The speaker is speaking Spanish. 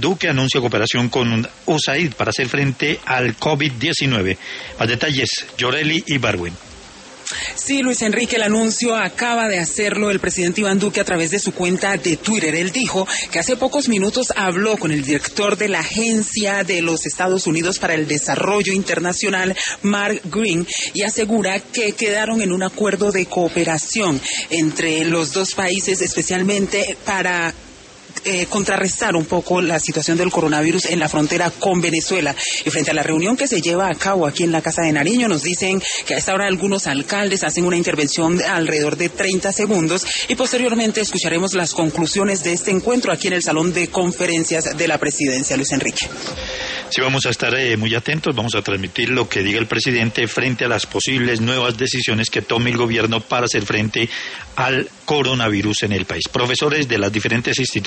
Duque anuncia cooperación con USAID para hacer frente al COVID-19. Más detalles, Yoreli y Barwin. Sí, Luis Enrique, el anuncio acaba de hacerlo el presidente Iván Duque a través de su cuenta de Twitter. Él dijo que hace pocos minutos habló con el director de la Agencia de los Estados Unidos para el Desarrollo Internacional, Mark Green, y asegura que quedaron en un acuerdo de cooperación entre los dos países, especialmente para contrarrestar un poco la situación del coronavirus en la frontera con Venezuela. Y frente a la reunión que se lleva a cabo aquí en la Casa de Nariño, nos dicen que a esta hora algunos alcaldes hacen una intervención de alrededor de 30 segundos y posteriormente escucharemos las conclusiones de este encuentro aquí en el Salón de Conferencias de la Presidencia. Luis Enrique. Sí, vamos a estar muy atentos, vamos a transmitir lo que diga el presidente frente a las posibles nuevas decisiones que tome el gobierno para hacer frente al coronavirus en el país. Profesores de las diferentes instituciones